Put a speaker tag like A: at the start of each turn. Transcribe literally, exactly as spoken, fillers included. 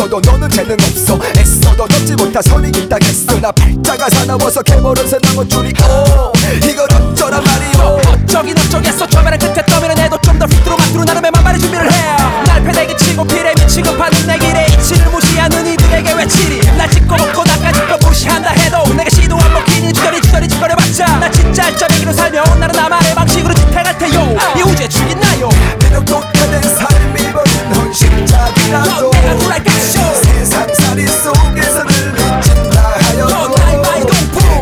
A: 있어도 너는 재능 없어. 애써도 넘지 못한 선이 있다겠어. 나 팔자가 사나워서 개모른 새 나무 줄이 오 이걸 어쩌란 말이오.